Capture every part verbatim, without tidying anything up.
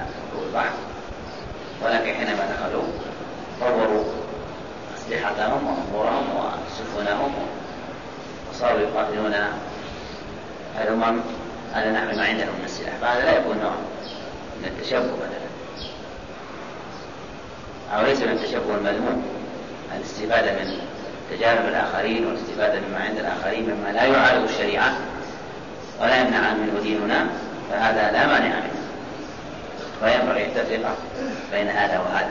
دخول البحر، ولكن حينما دخلوا طوروا أسلحتهم وأمورهم وسفنهم وصاروا يقاتلون الأمم على نحو ما عندهم من السلاح، فهذا لا يكون نوع من التشبه بدلا، أو ليس من التشبه المذموم، الاستفادة من تجارب الآخرين والاستفادة مما عند الآخرين مما لا يعارض الشريعة ولا يمنع منه ديننا، فهذا لا مانع منه، وينبغي التفرقة بين هذا وهذا.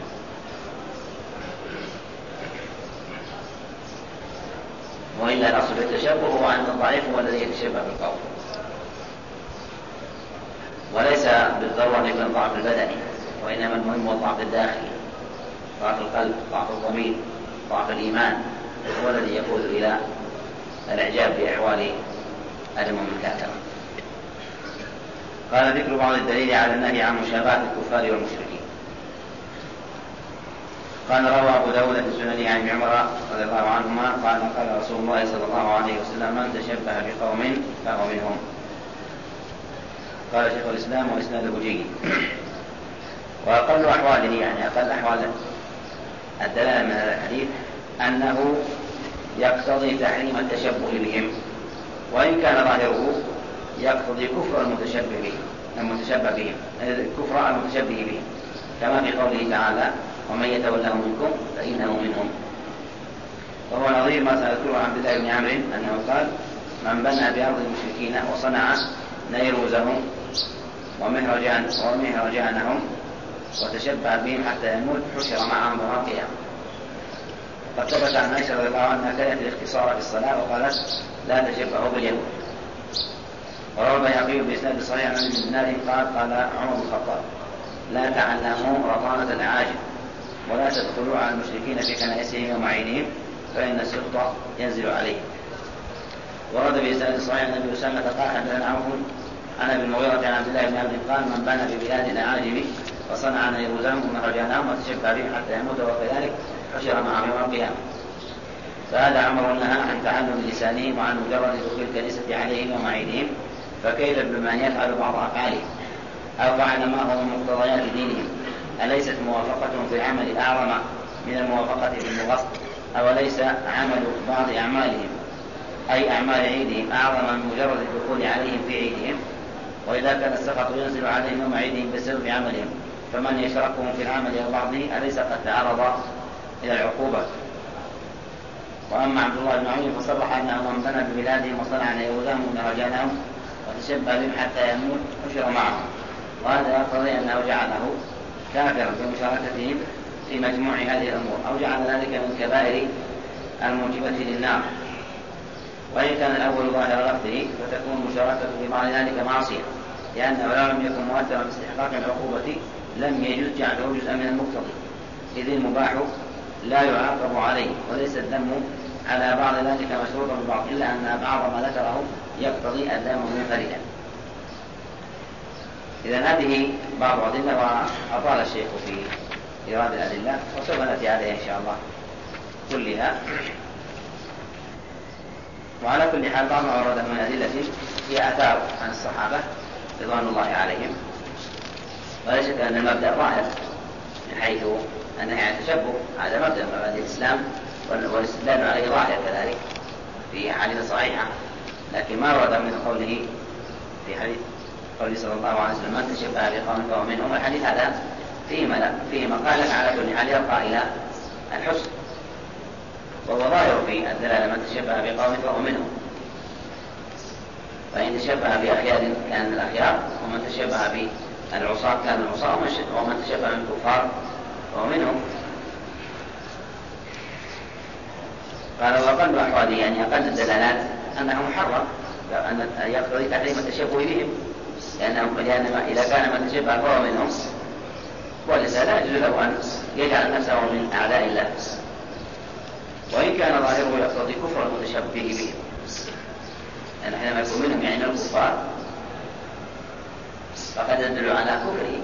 وإلا الأصل في التشبه هو أن الضعيف هو الذي يتشبه بالقوي، وليس بالضرورة أن يكون الضعف البدني، وإنما المهم هو الضعف الداخلي، ضعف القلب، ضعف الضمير، ضعف الإيمان، هو الذي يقود إلى الإعجاب بأحوال الأمم الكافرة. قال ذكر بعض الدليل على النهي عن مشابهة الكفار والمشركين. قال روى أبو داود في سننه عن ابن عمر رضي الله عنهما قال قال رسول الله صلى الله عليه وسلم من تشبه بقوم فهو منهم. قال شيخ الإسلام وإسناده جيد. وأقل أحواله يعني أقل أحوال الدلالة من هذا الحديث أنه يقتضي تحريم التشبه بهم، وإن كان ظاهره يقتضي كفر المتشبه بهم المتشبه بهم كفر المتشبه بهم، كما في قوله تعالى ومن يتوله منكم فإنه منهم. وهو نظير ما سنذكره عن عبد الله بن عمرو أنه قال من بنى بأرض المشركين وصنع نيروزهم ومهرجان ومهرجانهم وتشبه بهم حتى يموت حشر معهم يوم القيامة. قد ثبت عن عائشة رضي الله عنها كانت الاختصار في الصلاة وقالت لا تشبهوا باليهود. وروى البيهقي بإسناد صحيح عن ابن دينار قال قال عمر بن الخطاب لا تعلموا رطانة الأعاجم ولا تدخلوا على المشركين في كنائسهم يوم عيدهم فإن السخط ينزل عليهم. ورد بإسناد صحيح عن ابي أسامة قال حدثنا عوف عن ابي المغيرة عن عبد الله بن عمرو قال من بنى ببلاد الأعاجم وصنع نيروزهم ومهرجانهم وتشبه بهم حتى يموت وكذلك حشر معهم يوم القيامة. فهذا أمر نهى عن تعلم لسانهم وعن مجرد دخول الكنيسة عليهم يوم عيدهم، فكيف بمن يفعل بعض أفعالهم أو فعل ما هو من مقتضيات دينهم؟ أليست موافقتهم في العمل أعظم من الموافقة في الغصب؟ أو ليس عمل بعض أعمالهم أي أعمال عيدهم أعظم من مجرد الدخول عليهم في عيدهم؟ وإذا كان السخط ينزل عليهم يوم عيدهم بسبب عملهم فمن يشركهم في العمل أو بعضه أليس قد تعرض إلى العقوبة؟ وأما عبد الله بن عمرو فصرح أنه من بنى ببلادهم وصنع نيروزهم ومهرجانهم وتشبه بهم حتى يموت حشر معهم، وهذا يقتضي أنه جعله كافرا بمشاركتهم في مجموع هذه الأمور أو جعل ذلك من كبائر الموجبة للنار. وإن كان الأول ظاهر لفظه فتكون مشاركته في بعض ذلك معصية، لأنه لو لم يكن مؤثرا في استحقاق العقوبة لم يجوز جعله جزءا من المقتضي، إذ المباح لا يعاقب عليه، وليس الذم على بعض ذلك مشروطا ببعض، إلا أن بعض ما ذكره يقتضي الذم منفردا. إذن هذه بعض الأدلة، وأطال الشيخ في إيراد الأدلة وسوف نأتي عليها إن شاء الله كلها. وعلى كل حال بعض ما ورد من أدلة هي آثار عن الصحابة رضوان الله عليهم، ولا شك أن المبدأ ظاهر من حيث أنه يعني تشبه، هذا مبدأ من مبادئ الإسلام والاستدلال عليه ظاهر كذلك في حديث صحيحة، لكن ما ورد من قوله في حديث قوله صلى الله عليه وسلم من تشبه بقوم فهو منهم، الحديث هذا فيه فيه مقالة على كل حال يرقى إلى الحسن، وهو ظاهر في الدلالة من تشبه بقوم فهو منهم، فإن تشبه بأخيار كان من الأخيار، ومن تشبه بالعصاة كان من العصاة، ومن تشبه بالكفار فهو منهم. قال وأقل أحواله يعني أقل الدلالات أنه محرم، أن يقتضي تحريم التشبه بهم، لأنه لأن إذا كان من تشبه فهو منهم والإنسان لا يجوز له أن يجعل نفسه من أعداء الله، وإن كان ظاهره يقتضي كفر المتشبه بهم، لأن حينما يكون منهم يعني من الكفار فقد يدل على كفره.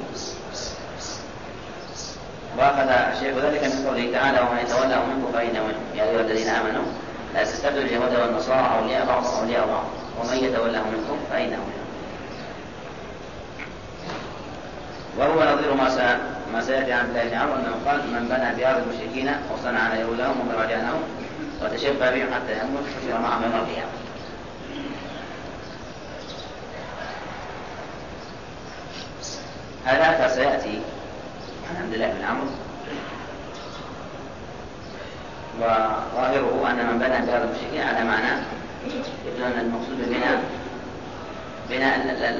وأخذ الشيخ ذلك من قوله تعالى ومن يتولى منكم فإنه منهم، يا أيها الذين آمنوا لا تتبعوا اليهود والنصارى أولياء بعضهم أولياء بعض ومن يتولى منكم فإنه منهم. وهو نظير ما ما سيأتي عن الله بن عمرو أنه قال من بنى بأرض المشركين وصنع نيرولهم ومراجعنهم وتشبه بهم حتى يموت حشر معهم يوم القيامة. هذا أثر سيأتي عن عبد الله بن عمرو، وظاهره أن من بنى بأرض المشركين على معنى يبدو أن المقصود ببناء بناء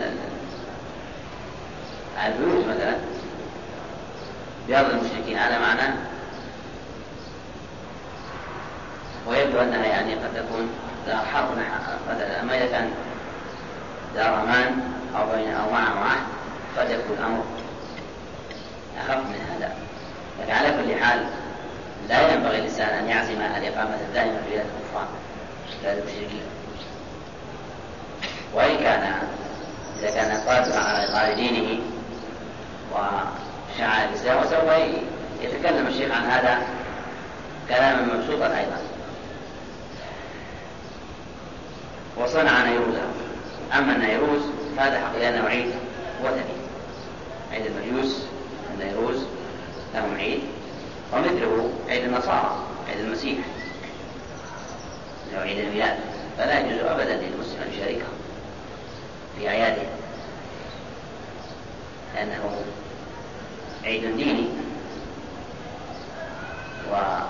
البيوت مثلا بأرض المشركين على معنى، ويبدو أنها يعني قد تكون دار حرب مثلا، أما إذا كان دار أمان أو بين أو معه معه قد يكون الأمر أخف من هذا. لكن على كل حال لا ينبغي الإنسان أن يعزم الإقامة الدائمة في بلاد الكفار بلاد المشركين، وإن كان إذا كان قادرا على إظهار دينه وشعائر الإسلام. وسوف يتكلم الشيخ عن هذا كلاما مبسوطا أيضا. وصنع نيروزا. أما النيروز فهذا حقيقة أنه عيد وثني، عيد المجوس النيروز لهم عيد، ومثله عيد النصارى عيد المسيح له عيد الميلاد، فلا يجوز أبدا للمسلم أن يشاركه في أعياده لأنه عيد ديني، والأمر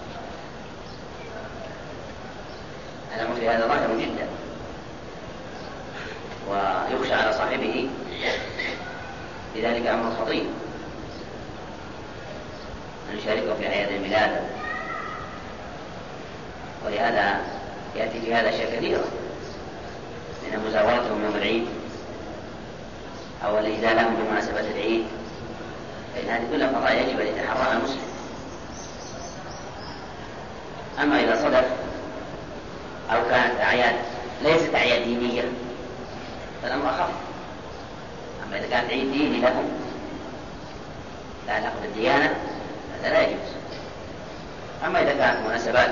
في هذا ظاهر جدا، ويخشى على صاحبه لذلك أمر خطير أن يشاركه في أعياد الميلاد. ولهذا يأتي في هذا أشياء كثيرة من مزاورتهم يوم العيد أو الإهداء لهم بمناسبة العيد، فإن هذه كلها قضايا يجب أن يتحرى المسلم. أما إذا صدف أو كانت أعياد ليست أعياد دينية فالأمر أخف. أما إذا كانت عيد ديني لهم لا علاقة بالديانة هذا لا يجوز. أما إذا كانت مناسبات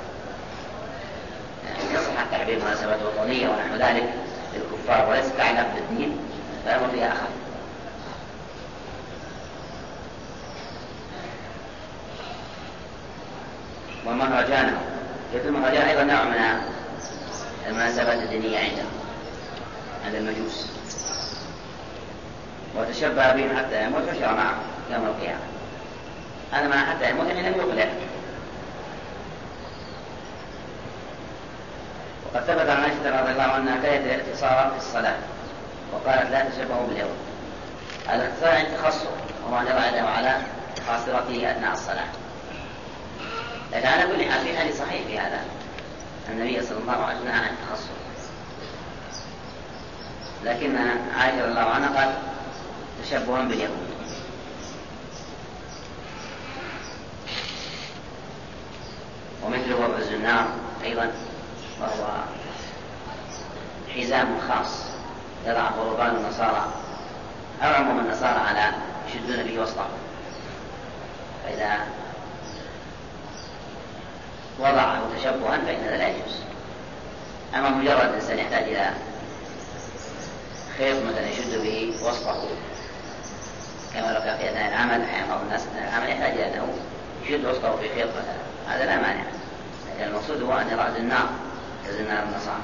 يعني يصح التعبير مناسبات وطنية ونحو ذلك للكفار وليست علاقة بالدين فالأمر فيها أخف. ومهرجانه يكون المهرجان أيضا نوع من المناسبات الدينية عندهم عند المجوس. وتشبه بهم حتى يموت حشر معه يوم القيامة. هذا ما حتى يموت يعني لم يقلع. وقد ثبت عن عائشة رضي الله عنها كانت الاختصار في الصلاة وقالت لا تشبهوا باليهود. هذا الاختصار عن تخصص وما جرى له على خاصرته أثناء الصلاة. لكن على كل حال في حديث صحيح في هذا النبي صلى الله عليه وسلم عن التخصص، لكن عائشة رضي الله عنها قال تشبها باليهود. ومثله وضع الزنار أيضا، وهو حزام خاص يضعه رهبان النصارى أو عموم النصارى على يشدون به وسطهم، فإذا وضعه تشبها فإن هذا لا يجوز. أما مجرد إنسان يحتاج إلى خيط مثلا يشد به وسطه كما لو كان في أثناء العمل، أحيانا بعض الناس أثناء العمل يحتاج إلى أنه يشد وسطه في خيط مثلا، هذا لا مانع. لكن المقصود هو أن يرى الزنار كزنار النصارى.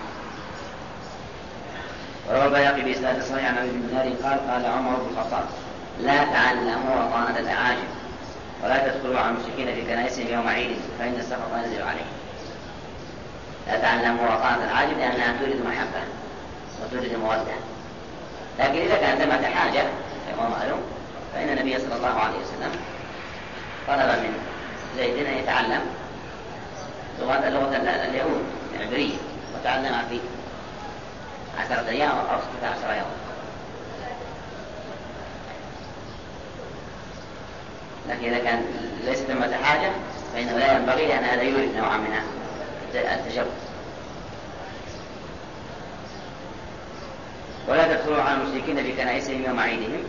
وروى البيهقي بإسناد صحيح عن أبي بن دينار قال قال عمر بن الخطاب لا تعلموا وطانة الأعاجم ولا تدخلوا على المشركين في كنائسهم يوم عيد فإن السخط ينزل عليه. لا تعلموا وطانة الأعاجم لأنها تريد محبة وتريد مودة. لكن إذا كانت ثمة حاجة كما معلوم فإن النبي صلى الله عليه وسلم طلب من زيد أن يتعلم لغة لغة اليهود العبرية وتعلمها في عشرة أيام أو ستة عشر يوم. لكن إذا كان ليس ثمة حاجة فإنه لا ينبغي، لأن هذا يورث نوعا من التشبه. ولا تدخلوا على المشركين في كنائسهم يوم عيدهم.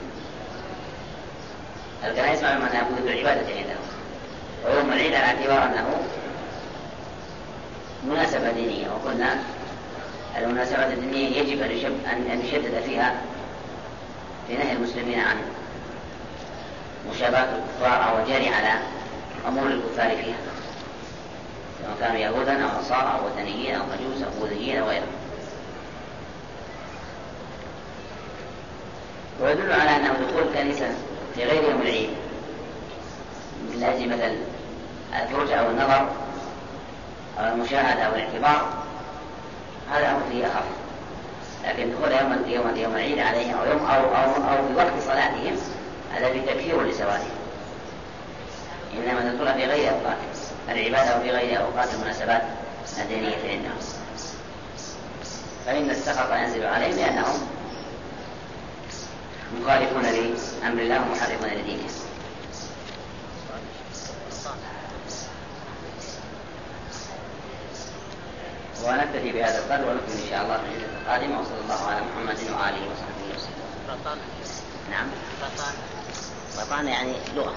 الكنائس معلوم أنها يكون العبادة عندهم، ويوم العيد على اعتبار أنه مناسبة دينية، وقلنا المناسبات الدينية يجب أن يشدد فيها في نهي المسلمين عن مشابهة الكفار أو الجري على أمور الكفار فيها، سواء كانوا يهودا أو نصارى أو وثنيين أو مجوس أو بوذيين أو غيرهم. ويدل على أنه دخول الكنيسة في غير يوم العيد من أجل مثل الفرجة أو النظر أو المشاهدة أو الاعتبار هذا أمر فيه أخف، لكن دخول يوم يوم يوم العيد عليهم أو يوم أو أو أو في وقت صلاتهم هذا فيه تكفير لسوادهم، إنما تدخل في غير أوقات العبادة وفي غير أوقات المناسبات الدينية عندهم، فإن السخط ينزل عليهم لأنهم مخالفون لأمر الله ومحرفون لدينه. ونكتفي بهذا القدر ونكمل إن شاء الله في الجلسة القادمة، وصلى الله على محمد وآله وصحبه وسلم. رطان. نعم. رطان. رطان يعني لغة.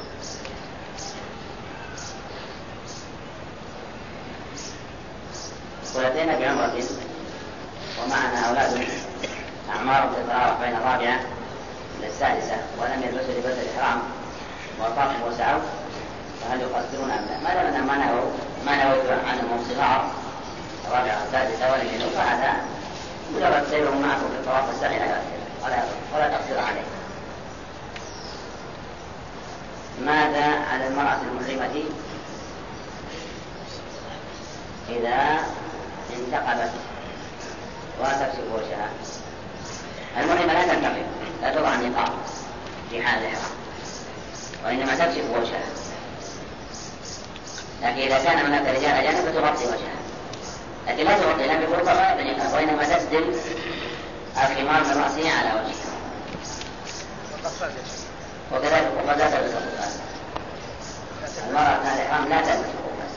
ولدينا بعمرة ومعنا أولاد أعمارهم تتراوح بين الرابعة إلى السادسة ولم يلبسوا لباس الإحرام وطافوا وسعوا، فهل يقصرون أم لا؟ ما دام أنهم ما نهوا ما نهوا عنهم صغار الرابعة السادسة ولم ينهوا فهذا مجرد سيرهم معكم في الطواف والسعي لا يؤثر ولا ولا تقصير عليه. ماذا على المرأة المحرمة إذا انتقبت وتكشف وجهها؟ المحرمة لا تنتقب، لا تضع النقاب في حال الإحرام، وإنما تكشف وجهها، لكن إذا كان هناك رجال أجانب فتغطي وجهها، لكن لا تغطي لا بفرقة ولا بنقاب، وإنما تسدل الخمار من رأسها على وجهها. وكذلك وقد لا تلبس القفاز، المرأة أثناء الإحرام لا تلبس القفاز.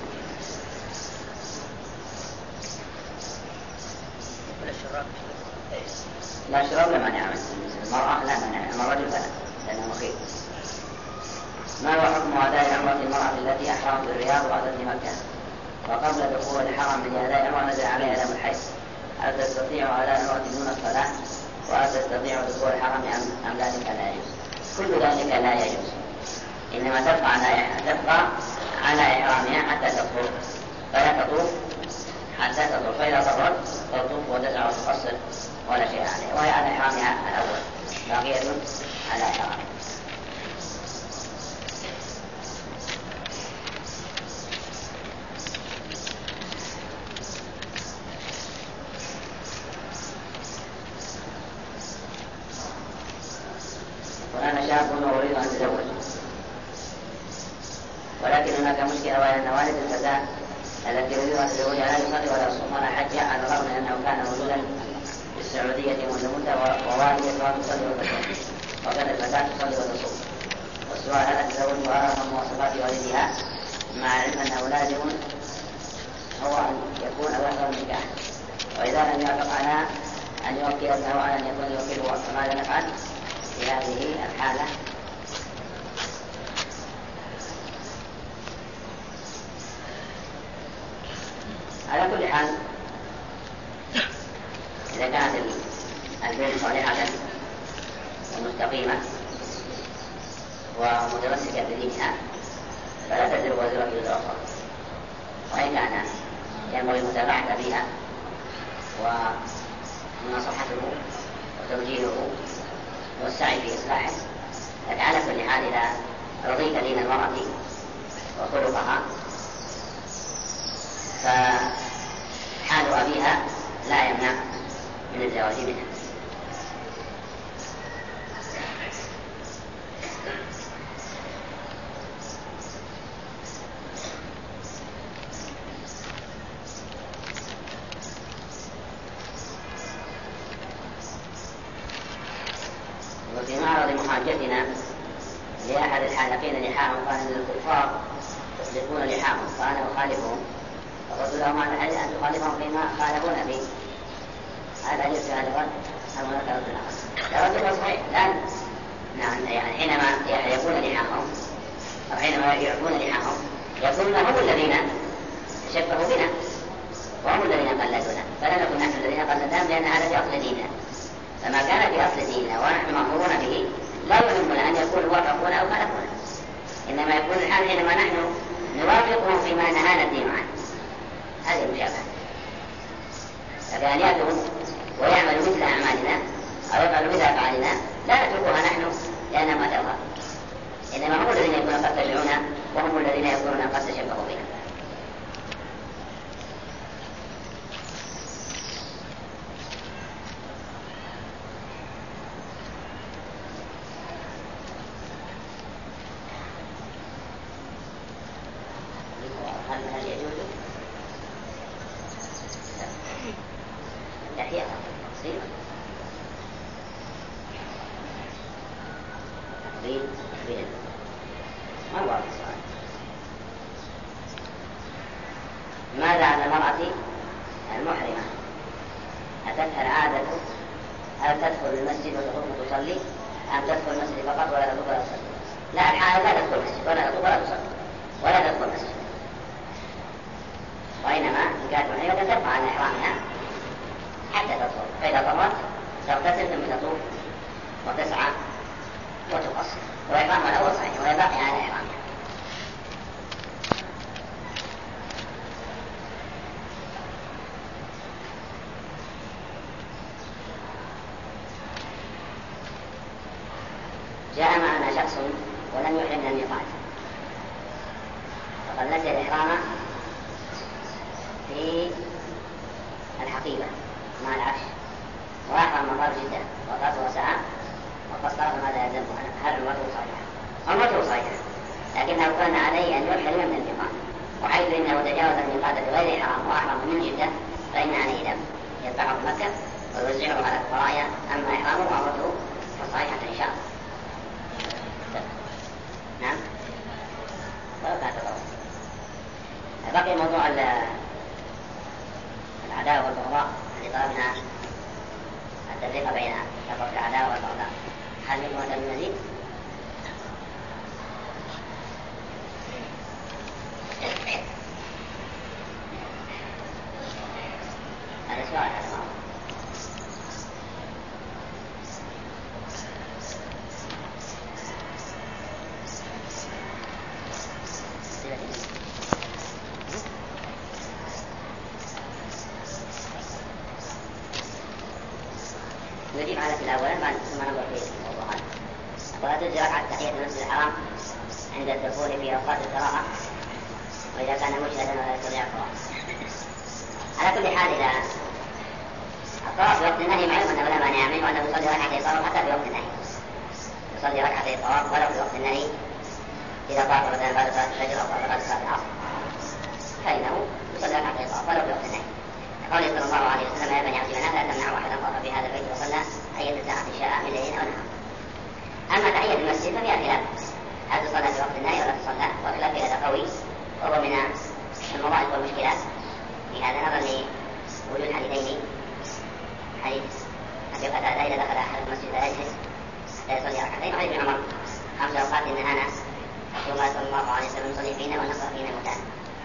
لا شراب لا مانع منه، المرأة لا مانع، أما الرجل فلا لأنه مخيف. ما هو حكم أداء عمرة المرأة التي أحرمت بالرياض وأتت لمكة وقبل دخول الحرم من أداء عمرة نزل عليها دم الحيض، هل تستطيع أداء عمرة دون الصلاة؟ وهل تستطيع دخول الحرم أم ذلك لا يجوز؟ كل ذلك لا يجوز، إنما تبقى على تبقى على إحرامها حتى تطهر، فلا تطوف حتى تطهر، فإذا طهرت تطوف وتدع وتقصر ولا شيء عليه، وهي على إحرامها الأول باقية على إحرامها. وأنا شاب وأريد أن أتزوج، ولكن هناك مشكلة وهي أن والد الفتاة التي يريد أن تزوجها لا يصلي ولا يصوم ولا حج، على الرغم من أنه كان موجودا في السعودية منذ مدة ووالدتها تصلي وتصوم، وكانت الفتاة تصلي وتصوم. والسؤال هل أتزوجها رغم مواصفات والدها مع علم أنه لازم هو أن يكون أو يحضر النكاح، وإذا لم يوافق على أن يوكل ابنه على أن يكون يوكله، فماذا نفعل في هذه الحالة؟ على كل حال إذا كانت البنت صالحة ومستقيمة ومتمسكة بدينها فلا تزر وزرة وزر أخرى، وإن كان ينبغي متابعة بها ومناصحته وتوجيهه والسعي في إصلاحه، لكن على كل حال إذا رضيت دين المرأة وخلقها فحال أبيها لا يمنع من الزواج منها. وفي معرض محاجتنا لأحد الحالقين لحاهم قال إن الكفار يطلقون لحاهم فأنا أخالفهم، فقلت لهم على الحديث أن تخالفهم فيما خالفون فيه، هذا يجوز هذا الرد أم هناك رد آخر؟ الرد صحيح الآن، نعم، يعني حينما يكون لحاهم أو حينما يعفون لحاهم يكونون هم الذين شبهوا بنا وهم الذين قلدونا، فلا نكون نحن الذين قلدناهم، لأن هذا في أصل ديننا، فما كان في أصل ديننا ونحن مأمورون به لا يهمنا أن يكونوا وافقون أو خالفونا، تكون الحال حينما نحن نوافقه فيما نهانا الدين عنه، هذه المشابهة. فكان يأتون ويعمل مثل أعمالنا أو يفعل مثل أفعالنا لا نتركها نحن لأنهم أتوها، إنما هم الذين يكونون قد تشبهونا وهم الذين يكونون قد تشبهوا بنا. هل يجوز تحية تفصيل تقبيل تقبيل ما واضح السؤال. ماذا عن المرأة المحرمة؟ أتتها العادة هل تدخل المسجد وتقوم تصلي أم تدخل المسجد فقط ولا تدخل ولا تصلي؟ لا، الحال لا تدخل المسجد ولا تدخل ولا تصلي ولا تدخل المسجد، وإنما إن كانت محرمة ترفع عن إحرامها حتى تطهر، فإذا طهرت تغتسل ثم تطوف وتسعى وتقصر، وإحرامها الأول صحيح وهي باقي على إحرامها. جاء معنا شخص ولم يحرم من الميقات، فقد نسي الإحرام في الحقيبة مع العرش وأحرم مطار جدة وطاف وسعى وقصر، فماذا يلزمه؟ هل عمرته صحيحة؟ عمرته صحيحة، لكنه كان عليه أن يحرم من الميقات، وحيث إنه تجاوز الميقات بغير إحرام وأحرم من جدة فإن عليه دم يذبحه في مكة ويوزعه على الفقراء، أما إحرامه وعمرته فصحيحة إن شاء الله. نعم، ولو كانت تطور. بقي موضوع العداوة والبغضاء الذي طلبنا التفريق بين لفظ العداوة والبغضاء، هل يكون من مزيد؟ هذا سؤال هذا ما نجيب على الأول بعد ثم ننظر في الموضوعات. ولا تجزي ركعة تحية المسجد الحرام عند الدخول في أوقات القراءة وإذا كان مجهدا ولا يستطيع القراءة. على كل حال إذا القراءة في وقت النهي معلوم أنه لا مانع منه وأنه يصلي ركعتي طواف حتى في وقت النهي، يصلي ركعتي طواف ولو في وقت النهي إذا طاف مثلا بعد صلاة الفجر أو بعد صلاة العصر فإنه يصلي ركعتي طواف ولو في وقت النهي. قال صلى الله عليه وسلم: يا بني عبد مناف لا تمنعوا أحدا طاف في هذا البيت وصلى أية ساعة شاء من ليل أو نهار. أما تحية المسجد ففيها خلاف، هل تصلى في وقت النهي ولا تصلى؟ وخلاف هذا قوي، وهو من المضاعف والمشكلات في هذا نظرا لوجود حديثين: حديث أبي قتادة إذا دخل أحد المسجد لا يجلس حتى يصلي ركعتين، وحديث ابن عمر خمس أوقات نهانا رسول الله صلى الله عليه وسلم نصلي فينا ونقرأ فينا المكان.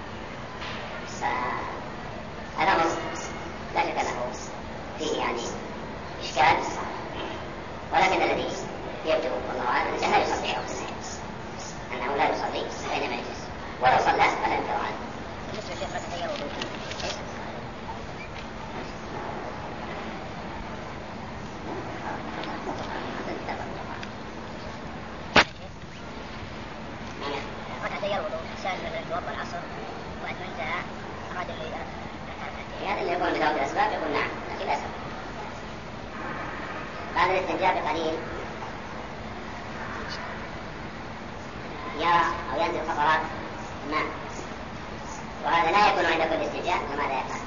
الأمر لا شك أنه فيه يعني إشكال، ولكن الذي يبدو والله أعلم أنه لا يصلي في وقت النهي، أنه لا يصلي بينما يجلس، ولو صلى فلا ينكر عنه. بالنسبة للشيخ لا تتغير وضوءه تغير وضوء الإنسان مثلا توضأ العصر وأنه انتهى أراد اللي هذا اللي يكون بذوات الأسباب يقول نعم، لكن لا سبب. بعد الاستنجاء بقليل يرى أو ينزل قطرات ماء، وهذا لا يكون عند كل استنجاء، فماذا يفعل؟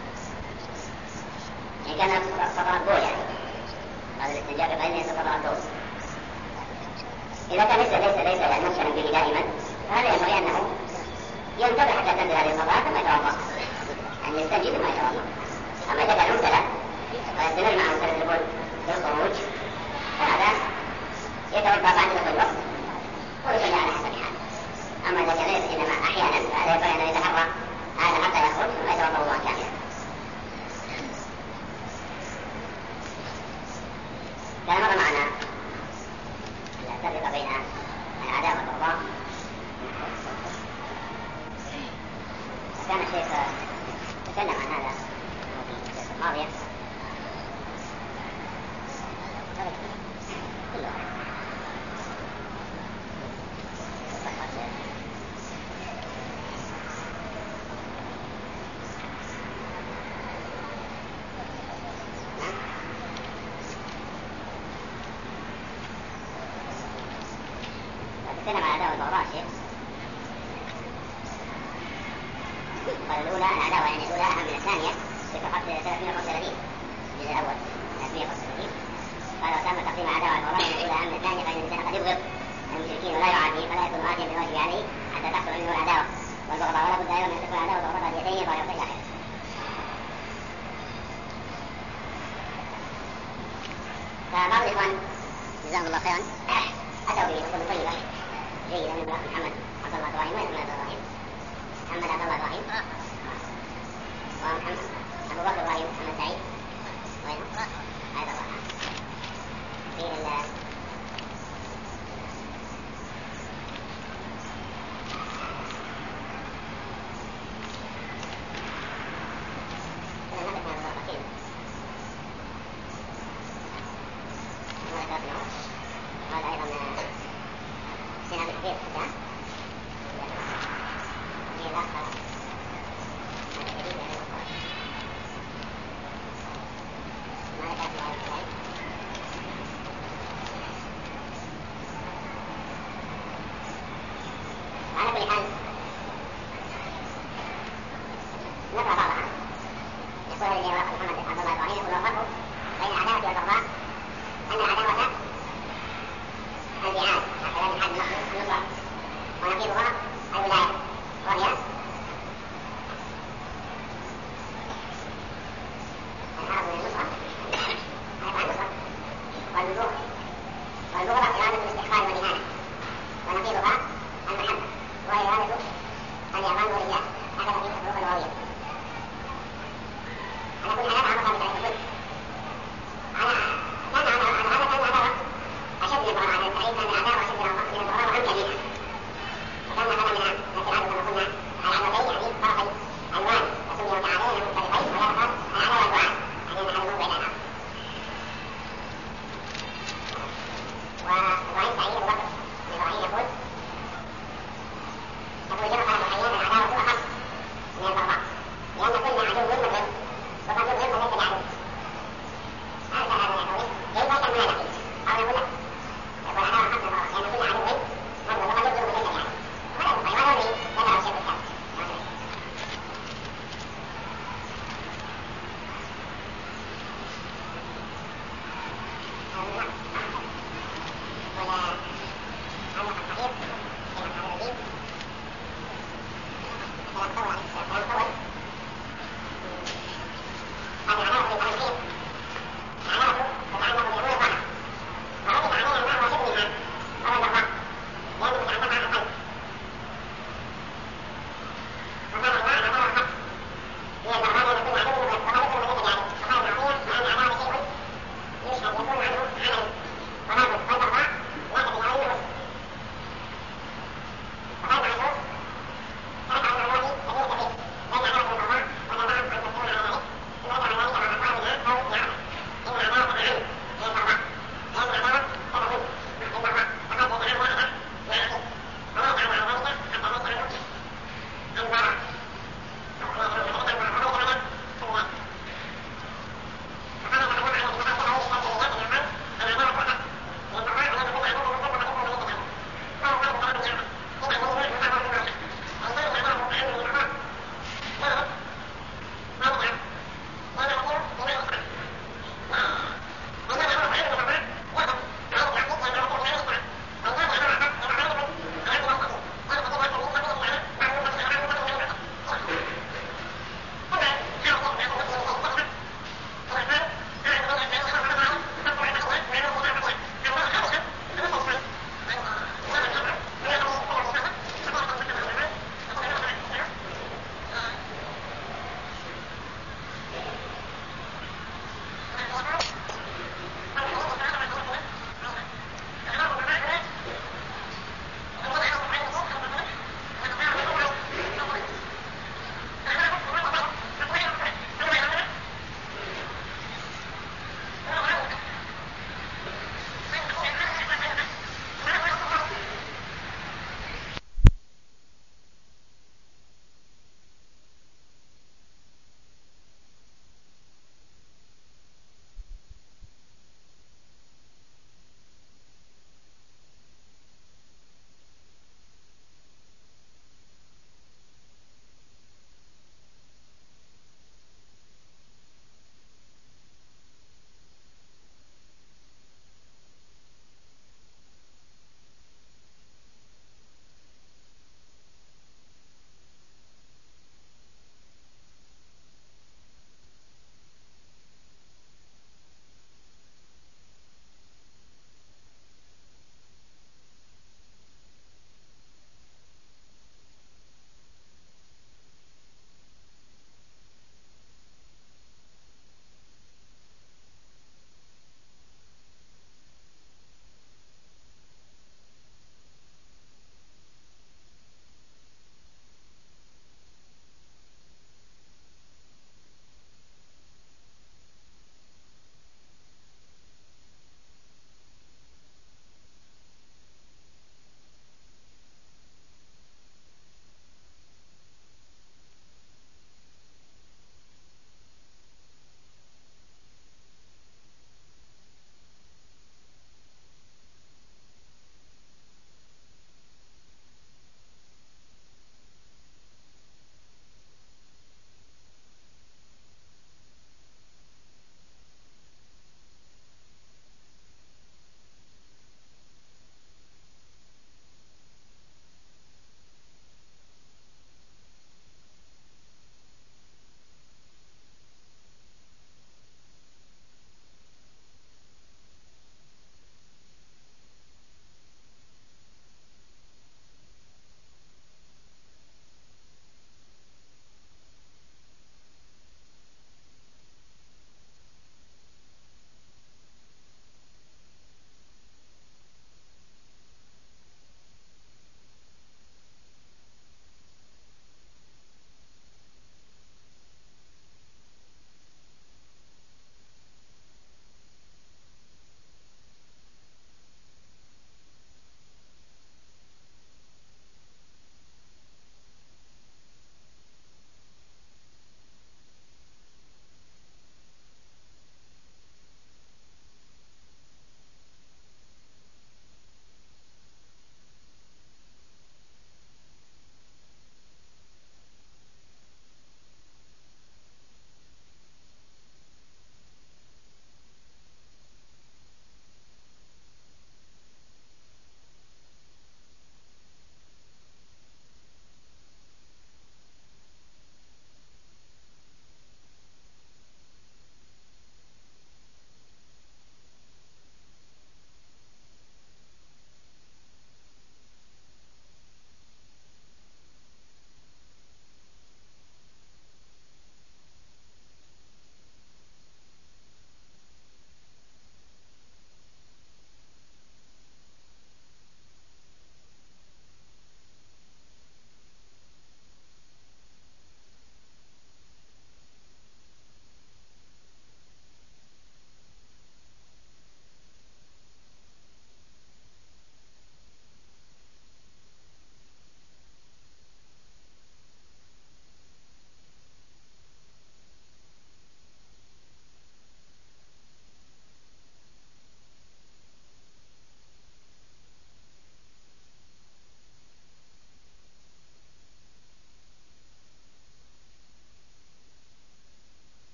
إن كان قطرات بول يعني بعد الاستنجاء بقليل ينزل قطرات بول، إذا كان ليس ليس ليس يعني مشكلا به دائما فهذا ينبغي أنه ينتبه حتى تنزل هذه القطرات ثم يتوضأ، يعني يستنجد ثم يتوضأ. أما إذا كان مبتلى ويستمر مع مبتلى البول بالخروج فهذا يتوضأ بعد دخول الوقت ويصلي على حسب حاله. أما إذا كان ليس إنما أحيانا فهذا ينبغي أن يتحرى هذا حتى يخرج ثم يتوضأ وضوءا كاملا. كان مر معنا التفرقة بين العداء والبغضاء الشيخ تكلم عن هذا في الجلسة الماضية كله تكلم عن عداوة البغضاء الشيخ. قال الأولى العداوة يعني الأولى أهم من الثانية في صفحة ثلاثمائة وخمسة وثلاثين الجزء الأول ثلاثمائة وخمسة وثلاثين قال وتم تقديم عداوة البغضاء يعني الأولى أهم من الثانية فإن الإنسان قد يبغض المشركين ولا يعاديهم فلا يكون عاديا بالواجب عليه حتى تحصل منه العداوة والبغضاء ولا بد أيضا من أن تكون العداوة والبغضاء اليدين ظاهرتين إلى آخره. فبعض الإخوان جزاهم الله خيرا أتوا بنقول طيبة جيدة من الأخ محمد عبد الله إبراهيم. وين محمد إبراهيم؟ محمد عبد الله إبراهيم ومحمد أبو بكر إبراهيم محمد سعيد. وين؟ هذا الله في ال هذا أيضا سنة الكبير